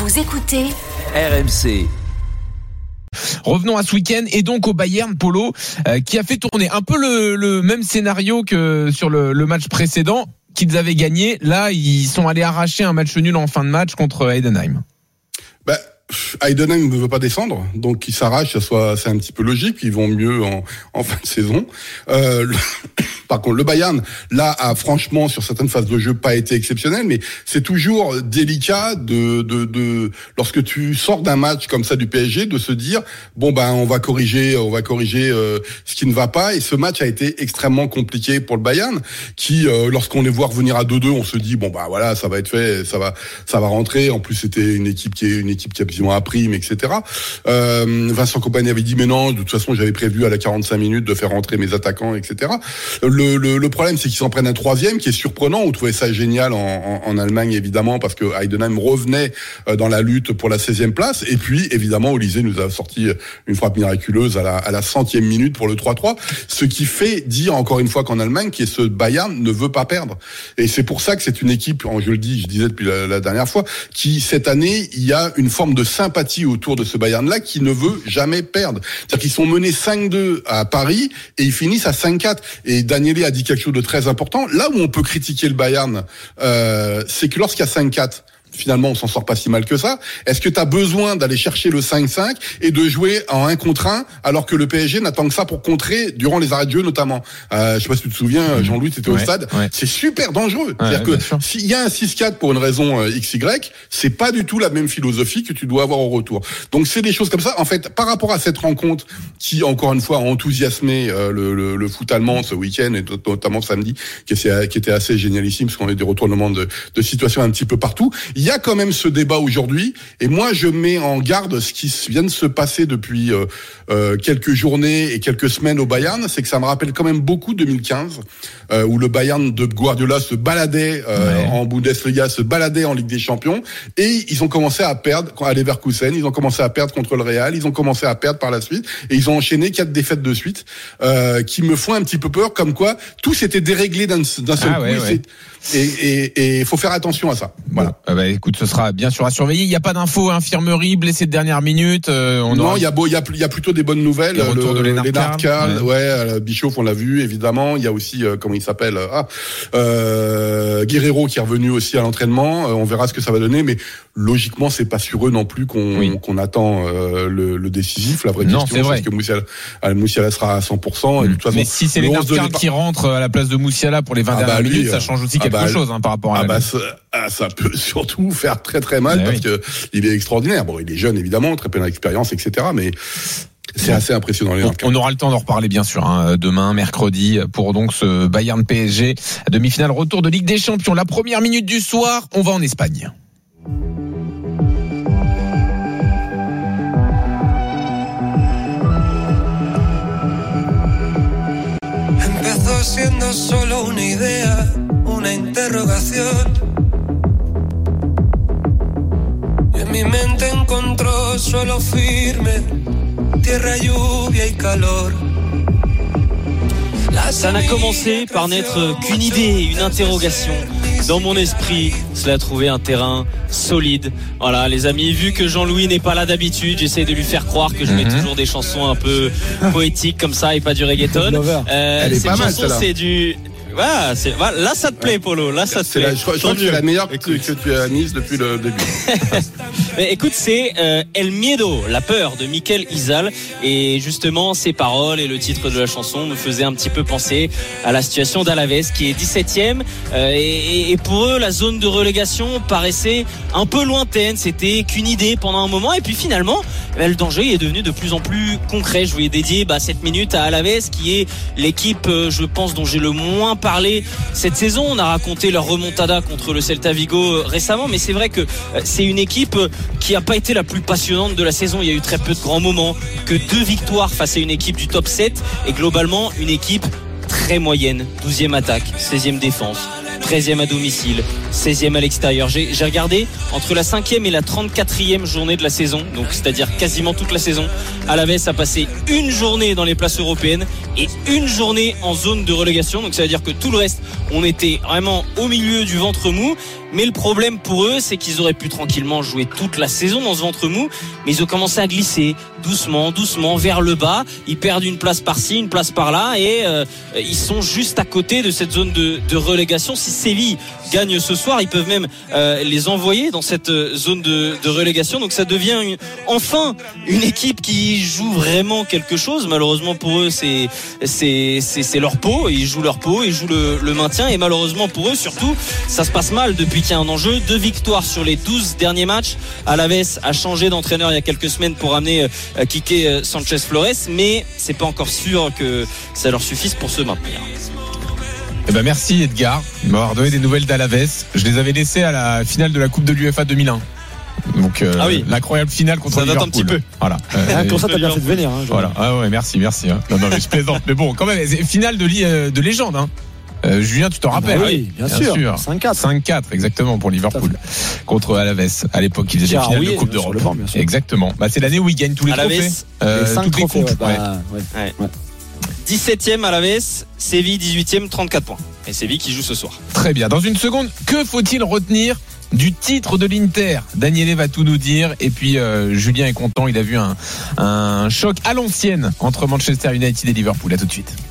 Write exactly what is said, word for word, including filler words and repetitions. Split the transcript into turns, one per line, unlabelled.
Vous écoutez
R M C.
Revenons à ce week-end et donc au Bayern, Polo, euh, qui a fait tourner un peu le, le même scénario que sur le, le match précédent qu'ils avaient gagné. Là, ils sont allés arracher un match nul en fin de match contre Heidenheim.
Bah, Heidenheim ne veut pas descendre, donc ils s'arrachent, ça soit, c'est un petit peu logique, ils vont mieux en, en fin de saison. Euh, le, par contre, le Bayern, là, a franchement, sur certaines phases de jeu, pas été exceptionnel, mais c'est toujours délicat de, de, de, lorsque tu sors d'un match comme ça du P S G, de se dire, bon, ben, on va corriger, on va corriger, euh, ce qui ne va pas, et ce match a été extrêmement compliqué pour le Bayern, qui, euh, lorsqu'on les voit revenir à deux deux, on se dit, bon, bah, voilà, ça va être fait, ça va, ça va rentrer. En plus, c'était une équipe qui est, une équipe qui a à prime, et cetera. Euh, Vincent Kompany avait dit mais non, de toute façon j'avais prévu à la quarante-cinq minutes de faire rentrer mes attaquants, et cetera. Le, le, le problème c'est qu'ils s'en prennent un troisième qui est surprenant. On trouvait ça génial en, en, en Allemagne évidemment parce que Heidenheim revenait dans la lutte pour la seizième place et puis évidemment Olysée nous a sorti une frappe miraculeuse à la, à la centième minute pour le trois trois, ce qui fait dire encore une fois qu'en Allemagne que ce Bayern ne veut pas perdre et c'est pour ça que c'est une équipe, je le dis, je disais depuis la, la dernière fois, qui cette année il y a une forme de sympathie autour de ce Bayern-là qui ne veut jamais perdre. C'est-à-dire qu'ils sont menés cinq deux à Paris et ils finissent à cinq quatre. Et Daniele a dit quelque chose de très important. Là où on peut critiquer le Bayern, euh, c'est que lorsqu'il y a cinq quatre, finalement, on s'en sort pas si mal que ça. Est-ce que tu as besoin d'aller chercher le cinq cinq et de jouer en un contre un alors que le P S G n'attend que ça pour contrer durant les arrêts de jeu notamment. Euh, je sais pas si tu te souviens, Jean-Louis, tu étais ouais, au stade. Ouais. C'est super dangereux. Ouais, C'est-à-dire ouais, que s'il y a un six quatre pour une raison euh, X Y, c'est pas du tout la même philosophie que tu dois avoir au retour. Donc c'est des choses comme ça. En fait, par rapport à cette rencontre qui, encore une fois, a enthousiasmé euh, le, le, le foot allemand ce week-end et notamment samedi, qui, est, qui était assez génialissime parce qu'on a eu des retournements de, de situation un petit peu partout. Il y a quand même ce débat aujourd'hui, et moi je mets en garde ce qui vient de se passer depuis euh, euh, quelques journées et quelques semaines au Bayern, c'est que ça me rappelle quand même beaucoup deux mille quinze, euh, où le Bayern de Guardiola se baladait euh, ouais. en Bundesliga, se baladait en Ligue des Champions, et ils ont commencé à perdre à Leverkusen, ils ont commencé à perdre contre le Real, ils ont commencé à perdre par la suite, et ils ont enchaîné quatre défaites de suite, euh, qui me font un petit peu peur, comme quoi tout s'était déréglé d'un, d'un seul ah, coup. Ouais, ouais. Et il faut faire attention à ça. Voilà.
Bon, euh, bah, écoute, ce sera bien sûr à surveiller. Il n'y a pas d'infos, infirmerie, blessé de dernière minute. Euh, on
non,
aura...
il y a beau, il y a, il y a plutôt des bonnes nouvelles.
Le retour
le,
de Lennart
Karl, ouais, ouais Bischoff, on l'a vu évidemment. Il y a aussi euh, comment il s'appelle, ah, euh, Guerrero qui est revenu aussi à l'entraînement. Euh, on verra ce que ça va donner, mais logiquement, c'est pas sur eux non plus qu'on, oui. qu'on attend euh, le, le décisif. La vraie
non,
question, c'est, c'est que Moussiala, Moussiala sera à cent pour cent.
Mmh.
Et de toute façon,
mais si c'est Lennart Karl qui rentre à la place de Moussiala pour les vingt ah dernières bah, lui, minutes, ça change aussi quelque ah bah, chose hein, par rapport à.
Ah bah ça, ça peut surtout faire très très mal mais parce oui. que il est extraordinaire. Bon, il est jeune évidemment, très plein d'expérience, et cetera. Mais c'est assez impressionnant. Les
on, on aura le temps d'en reparler bien sûr hein, demain, mercredi, pour donc ce Bayern P S G demi-finale retour de Ligue des Champions. La première minute du soir, on va en Espagne.
Empezó siendo solo una idea, una interrogación. Y en mi mente encontró suelo firme, tierra, lluvia y calor.
Ça n'a commencé par n'être qu'une idée, une interrogation. Dans mon esprit, cela a trouvé un terrain solide. Voilà, les amis, vu que Jean-Louis n'est pas là d'habitude, j'essaie de lui faire croire que je mets mm-hmm. toujours des chansons un peu poétiques comme ça et pas du reggaeton.
Euh, Elle est
cette
pas
chanson,
mal,
c'est du... Voilà, c'est, voilà, là ça te plaît Polo, là ça te
c'est
plaît.
La, je crois, je crois que c'est la meilleure que, que tu as mise depuis le début.
Mais écoute, c'est euh, El Miedo, la peur de Mikel Izal, et justement ces paroles et le titre de la chanson me faisaient un petit peu penser à la situation d'Alaves qui est dix-septième euh, et, et pour eux la zone de relégation paraissait un peu lointaine, c'était qu'une idée pendant un moment et puis finalement bah, le danger est devenu de plus en plus concret. Je voulais dédier bah, cette minute à Alaves qui est l'équipe euh, je pense dont j'ai le moins parlé cette saison. On a raconté leur remontada contre le Celta Vigo récemment, mais c'est vrai que c'est une équipe qui n'a pas été la plus passionnante de la saison. Il y a eu très peu de grands moments, que deux victoires face à une équipe du top sept et globalement une équipe très moyenne. douzième attaque, seizième défense, treizième à domicile, seizième à l'extérieur. J'ai, j'ai regardé entre la cinquième et la trente-quatrième journée de la saison, donc c'est-à-dire quasiment toute la saison. Alaves a passé une journée dans les places européennes et une journée en zone de relégation. Donc ça veut dire que tout le reste, on était vraiment au milieu du ventre mou. Mais le problème pour eux, c'est qu'ils auraient pu tranquillement jouer toute la saison dans ce ventre mou, mais ils ont commencé à glisser doucement, doucement vers le bas. Ils perdent une place par-ci, une place par-là, et euh, ils sont juste à côté de cette zone de, de relégation. Si Séville gagne ce soir, ils peuvent même euh, les envoyer dans cette zone de, de relégation. Donc ça devient une, enfin une équipe qui joue vraiment quelque chose. Malheureusement pour eux, c'est c'est c'est, c'est leur peau. Ils jouent leur peau, ils jouent le, le maintien, et malheureusement pour eux, surtout, ça se passe mal depuis qu'il y a un enjeu. Deux victoires sur les douze derniers matchs. Alaves a changé d'entraîneur il y a quelques semaines pour amener euh, Quique Sanchez Flores, mais c'est pas encore sûr que ça leur suffise pour se maintenir.
Eh ben merci Edgar de m'avoir donné des nouvelles d'Alaves. Je les avais laissés à la finale de la Coupe de l'U E F A deux mille un. Donc euh, ah oui. L'incroyable finale contre
ça
Liverpool.
Ça date un petit peu.
Voilà.
Euh, ah, pour ça t'as bien fait de venir. Hein,
voilà. Ah ouais, merci, merci. Hein. Non, non, mais je plaisante. Mais bon, quand même, finale de, li- de légende. Hein. Euh, Julien, tu t'en rappelles?
Ah oui, bien, bien sûr. sûr. cinq quatre.
cinq quatre, exactement, pour Liverpool. Contre Alaves. À l'époque, ils faisaient des finales oui, de Coupe d'Europe. Banc, exactement. Bah, c'est l'année où ils gagnent tous les
Alaves,
trophées. Euh,
les cinq
toutes
trophées,
les coupes.
ouais, bah, ouais.
Ouais. Ouais. dix-septième Alaves, Séville dix-huitième, trente-quatre points. Et Séville qui joue ce soir.
Très bien. Dans une seconde, que faut-il retenir du titre de l'Inter? Daniele va tout nous dire. Et puis euh, Julien est content, il a vu un, un choc à l'ancienne entre Manchester United et Liverpool. À tout de suite.